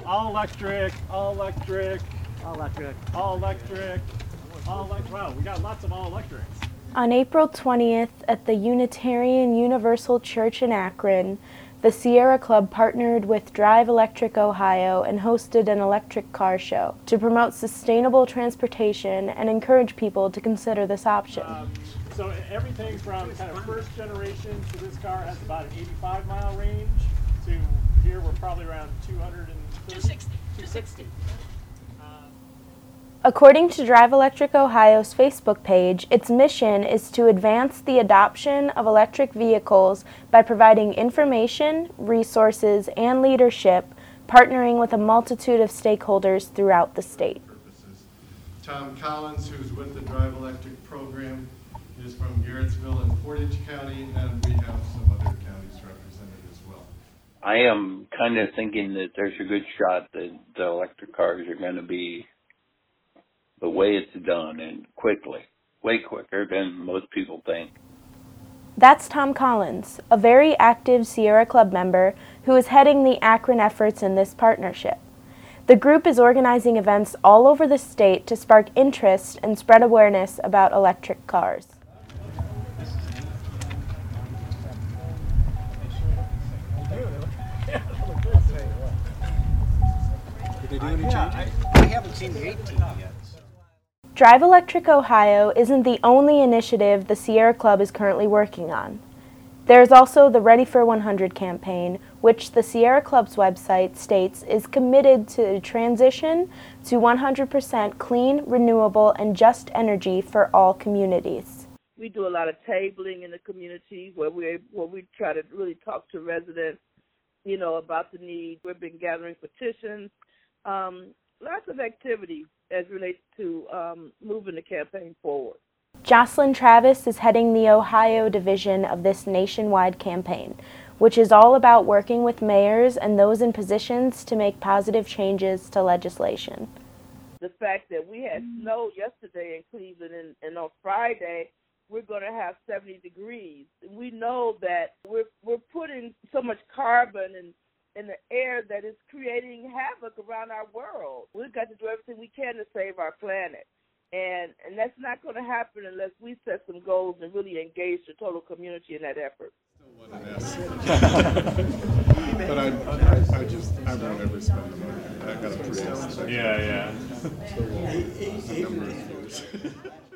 So all electric, all electric, All electric. all electric, all electric. Wow, we got lots of all electrics. On April 20th, at the Unitarian Universal Church in Akron, the Sierra Club partnered with Drive Electric Ohio and hosted an electric car show to promote sustainable transportation and encourage people to consider this option. So everything from kind of first generation to this car has about an 85-mile range to here we're probably around 260. According to Drive Electric Ohio's Facebook page, its mission is to advance the adoption of electric vehicles by providing information, resources, and leadership, partnering with a multitude of stakeholders throughout the state. Tom Collins, who's with the Drive Electric program, is from Garrettsville and Portage County, and we have some other counties represented as well. I am kind of thinking that there's a good shot that the electric cars are going to be the way it's done, and quickly, way quicker than most people think. That's Tom Collins, a very active Sierra Club member who is heading the Akron efforts in this partnership. The group is organizing events all over the state to spark interest and spread awareness about electric cars. Did they do any changes? I haven't seen the 18 yet. Drive Electric Ohio isn't the only initiative the Sierra Club is currently working on. There is also the Ready for 100 campaign, which the Sierra Club's website states is committed to transition to 100% clean, renewable, and just energy for all communities. We do a lot of tabling in the community where we try to really talk to residents, about the need. We've been gathering petitions, lots of activity as relates to moving the campaign forward. Jocelyn Travis is heading the Ohio division of this nationwide campaign, which is all about working with mayors and those in positions to make positive changes to legislation. The fact that we had snow yesterday in Cleveland and on Friday we're going to have 70 degrees. We know that we're putting so much carbon in the air that is creating havoc around our world. We've got to do everything we can to save our planet. And that's not going to happen unless we set some goals and really engage the total community in that effort. But I won't ever spend the money. I got a Prius. Yeah. So, a number of years.